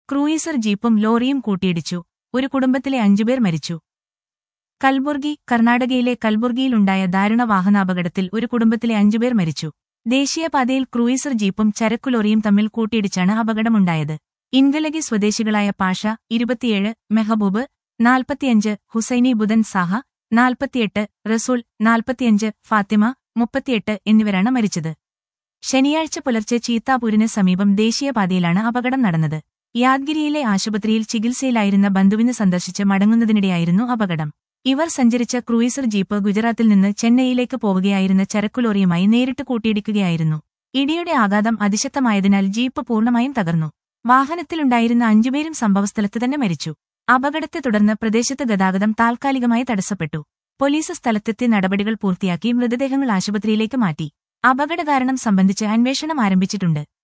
Cruiser ജീപ്പും ലോറിയും കൂട്ടിയിടിച്ചു. ഒരു കുടുംബത്തിലെ 5 പേർ മരിച്ചു. കൽബുർഗി, കർണാടകയിലെ കൽബുർഗിയിലുണ്ടായ ദാരുണ വാഹനാപകടത്തിൽ ഒരു കുടുംബത്തിലെ 5 പേർ മരിച്ചു. ദേശീയപാതയിൽ ക്രൂയിസർ ജീപ്പും ചരക്കുലോറിയും തമ്മിൽ കൂട്ടിയിടിച്ചാണ് അപകടമുണ്ടായത്. ഇൻഗലഗി സ്വദേശികളായ പാഷ, 27, മെഹബൂബ്, 45, ഹുസൈനി ബുദൻ സാഹ, 48, റസൂൽ, 45, ഫാത്തിമ, 38 എന്നിവരാണ് മരിച്ചത്. ശനിയാഴ്ച പുലർച്ചെ ചീത്താപൂരിന് സമീപം ദേശീയപാതയിലാണ് അപകടം നടന്നത്. യാദ്ഗിരിയിലെ ആശുപത്രിയിൽ ചികിത്സയിലായിരുന്ന ബന്ധുവിന് സന്ദർശിച്ച് മടങ്ങുന്നതിനിടെയായിരുന്നു അപകടം. ഇവർ സഞ്ചരിച്ച ക്രൂയിസർ ജീപ്പ് ഗുജറാത്തിൽ നിന്ന് ചെന്നൈയിലേക്ക് പോവുകയായിരുന്ന ചരക്കുലോറിയുമായി നേരിട്ട് കൂട്ടിയിടിക്കുകയായിരുന്നു. ഇടിയുടെ ആഘാതം അതിശക്തമായതിനാൽ ജീപ്പ് പൂർണ്ണമായും തകർന്നു. വാഹനത്തിലുണ്ടായിരുന്ന 5 പേരും സംഭവസ്ഥലത്ത് തന്നെ മരിച്ചു. അപകടത്തെ തുടർന്ന് പ്രദേശത്ത് ഗതാഗതം താൽക്കാലികമായി തടസ്സപ്പെട്ടു. പോലീസ് സ്ഥലത്തെത്തി നടപടികൾ പൂർത്തിയാക്കി മൃതദേഹങ്ങൾ ആശുപത്രിയിലേക്ക് മാറ്റി. അപകടകാരണം സംബന്ധിച്ച് അന്വേഷണം ആരംഭിച്ചിട്ടുണ്ട്.